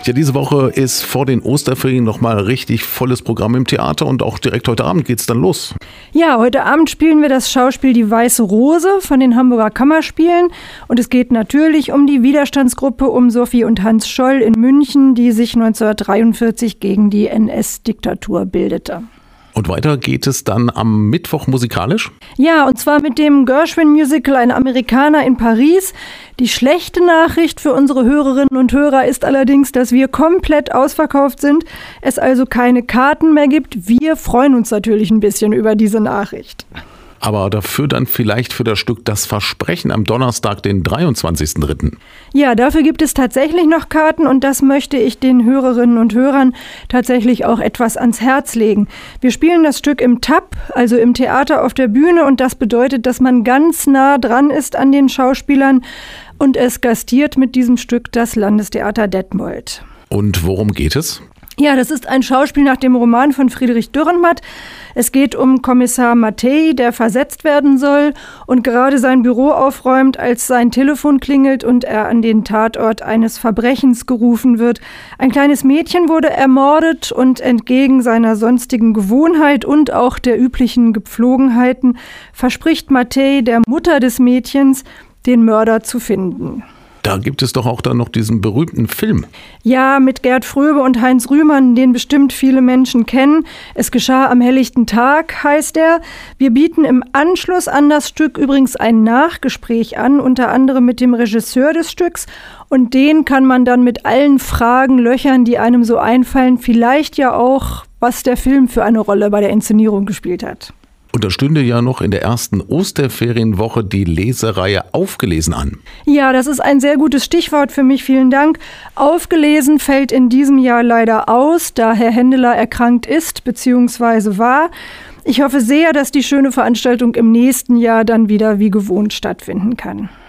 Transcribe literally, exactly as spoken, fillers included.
Ja, diese Woche ist vor den Osterferien nochmal richtig volles Programm im Theater und auch direkt heute Abend geht's dann los. Ja, heute Abend spielen wir das Schauspiel Die Weiße Rose von den Hamburger Kammerspielen und es geht natürlich um die Widerstandsgruppe um Sophie und Hans Scholl in München, die sich neunzehnhundertdreiundvierzig gegen die N S-Diktatur bildete. Und weiter geht es dann am Mittwoch musikalisch? Ja, und zwar mit dem Gershwin-Musical Ein Amerikaner in Paris. Die schlechte Nachricht für unsere Hörerinnen und Hörer ist allerdings, dass wir komplett ausverkauft sind, es also keine Karten mehr gibt. Wir freuen uns natürlich ein bisschen über diese Nachricht. Aber dafür dann vielleicht für das Stück Das Versprechen am Donnerstag, den dreiundzwanzigsten dritten Ja, dafür gibt es tatsächlich noch Karten und das möchte ich den Hörerinnen und Hörern tatsächlich auch etwas ans Herz legen. Wir spielen das Stück im T A P, also im Theater auf der Bühne, und das bedeutet, dass man ganz nah dran ist an den Schauspielern und es gastiert mit diesem Stück das Landestheater Detmold. Und worum geht es? Ja, das ist ein Schauspiel nach dem Roman von Friedrich Dürrenmatt. Es geht um Kommissar Mattei, der versetzt werden soll und gerade sein Büro aufräumt, als sein Telefon klingelt und er an den Tatort eines Verbrechens gerufen wird. Ein kleines Mädchen wurde ermordet und entgegen seiner sonstigen Gewohnheit und auch der üblichen Gepflogenheiten verspricht Mattei der Mutter des Mädchens, den Mörder zu finden. Da gibt es doch auch dann noch diesen berühmten Film. Ja, mit Gerd Fröbe und Heinz Rühmann, den bestimmt viele Menschen kennen. Es geschah am helllichten Tag, heißt er. Wir bieten im Anschluss an das Stück übrigens ein Nachgespräch an, unter anderem mit dem Regisseur des Stücks. Und den kann man dann mit allen Fragen löchern, die einem so einfallen. Vielleicht ja auch, was der Film für eine Rolle bei der Inszenierung gespielt hat. Und da stünde ja noch in der ersten Osterferienwoche die Lesereihe Aufgelesen an. Ja, das ist ein sehr gutes Stichwort für mich, vielen Dank. Aufgelesen fällt in diesem Jahr leider aus, da Herr Händeler erkrankt ist bzw. war. Ich hoffe sehr, dass die schöne Veranstaltung im nächsten Jahr dann wieder wie gewohnt stattfinden kann.